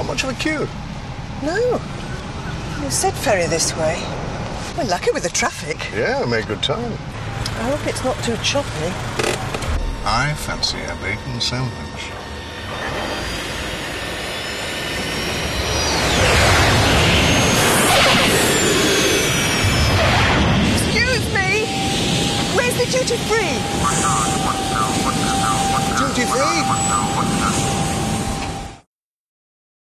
Not much of a queue. No. You said ferry this way. We're lucky with the traffic. Yeah, we made good time. I hope it's not too choppy. I fancy a bacon sandwich. Excuse me! Where's the duty free? Duty free?